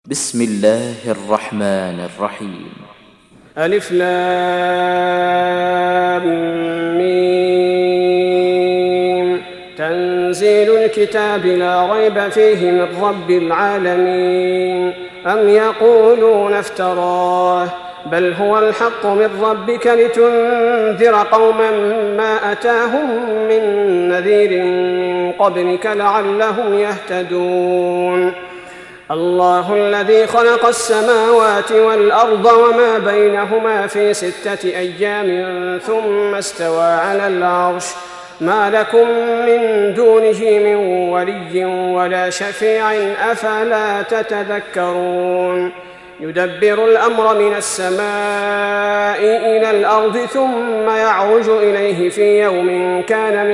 بسم الله الرحمن الرحيم. ألف لام ميم. تنزيل الكتاب لا ريب فيه من رب العالمين. أم يقولون افتراه بل هو الحق من ربك لتنذر قوما ما أتاهم من نذير من قبلك لعلهم يهتدون. الله الذي خلق السماوات والأرض وما بينهما في 6 أيام ثم استوى على العرش ما لكم من دونه من ولي ولا شفيع أفلا تتذكرون. يدبر الأمر من السماء إلى الأرض ثم يعرج إليه في يوم كان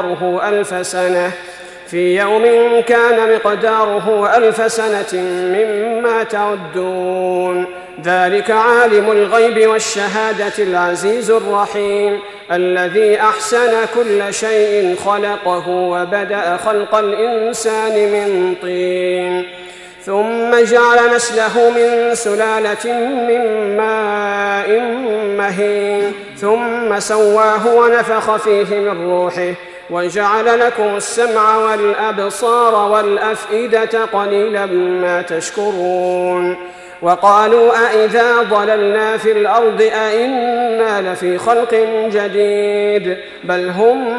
مقداره ألف سنة مما تعدون. ذلك عالم الغيب والشهادة العزيز الرحيم الذي أحسن كل شيء خلقه وبدأ خلق الإنسان من طين ثم جعل نسله من سلالة من ماء مهين ثم سواه ونفخ فيه من روحه وجعل لكم السمع والأبصار والأفئدة قليلا ما تشكرون. وقالوا أإذا ضللنا في الأرض أإنا لفي خلق جديد بل هم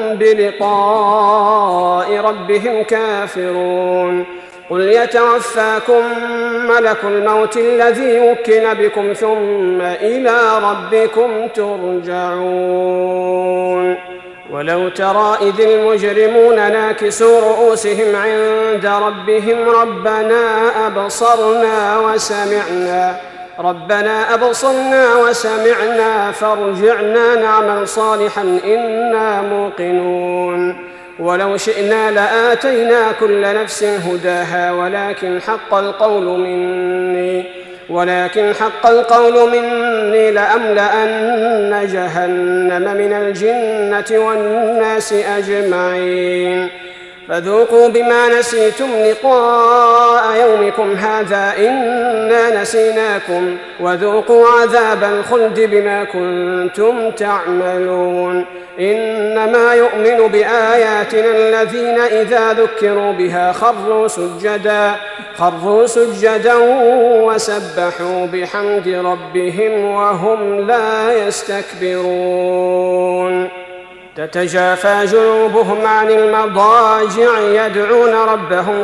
بلقاء ربهم كافرون. قل يتوفاكم ملك الموت الذي وكل بكم ثم إلى ربكم ترجعون. ولو ترى إذ المجرمون ناكسوا رؤوسهم عند ربهم ربنا أبصرنا وسمعنا فارجعنا نعمل صالحا إنا موقنون. ولو شئنا لآتينا كل نفس هداها ولكن حق القول مني لأملأن جهنم من الجنة والناس أجمعين. فذوقوا بما نسيتم لقاء يومكم هذا إنا نسيناكم وذوقوا عذاب الخلد بما كنتم تعملون. إنما يؤمن بآياتنا الذين إذا ذكروا بها خروا سجدا وسبحوا بحمد ربهم وهم لا يستكبرون. تتجافى جنوبهم عن المضاجع يدعون ربهم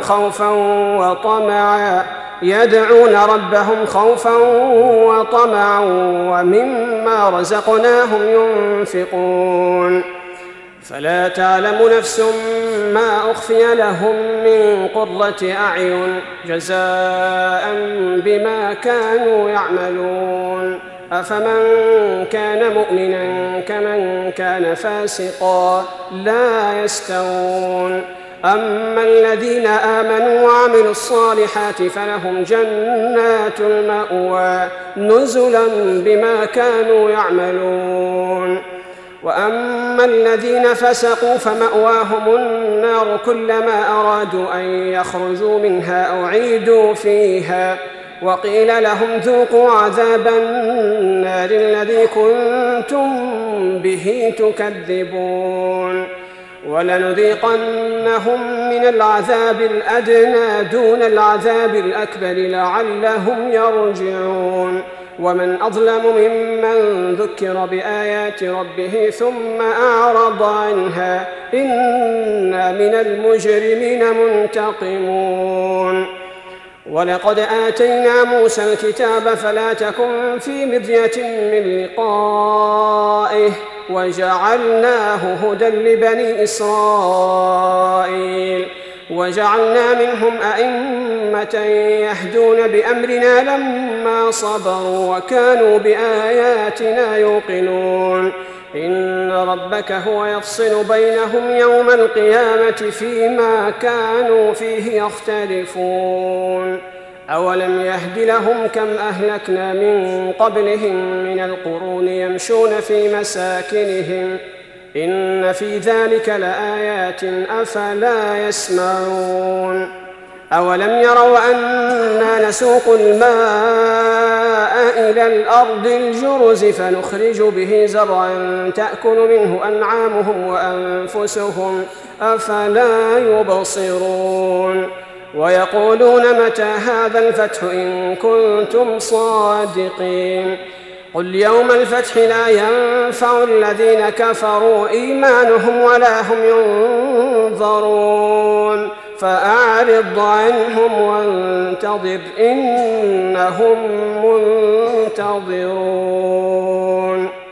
خوفا وطمعا ومما رزقناهم ينفقون. فلا تعلم نفس ما أخفي لهم من قرة أعين جزاء بما كانوا يعملون. أفمن كان مؤمنا كمن كان فاسقا لا يستوون. أما الذين آمنوا وعملوا الصالحات فلهم جنات المأوى نزلا بما كانوا يعملون. وأما الذين فسقوا فمأواهم النار كلما أرادوا أن يخرجوا منها أعيدوا فيها وقيل لهم ذوقوا عذاب النار الذي كنتم به تكذبون. ولنذيقنهم من العذاب الأدنى دون العذاب الأكبر لعلهم يرجعون. ومن أظلم ممن ذكر بآيات ربه ثم أعرض عنها إنا من المجرمين منتقمون. ولقد آتينا موسى الكتاب فلا تكن في مرية من لقائه وجعلناه هدى لبني إسرائيل وجعلنا منهم أئمة يهدون بأمرنا لما صبروا وكانوا بآياتنا يوقنون. إن ربك هو يفصل بينهم يوم القيامة فيما كانوا فيه يختلفون. أولم يهد لهم كم أهلكنا من قبلهم من القرون يمشون في مساكنهم إن في ذلك لآيات أفلا يسمعون. أولم يروا أنا نسوق الماء إلى الأرض الجرز فنخرج به زرعا تأكل منه أنعامهم وأنفسهم أفلا يبصرون ويقولون متى هذا الفتح إن كنتم صادقين قل يوم الفتح لا ينفع الذين كفروا إيمانهم ولا هم ينظرون فأعرض عنهم وانتظر إنهم منتظرون.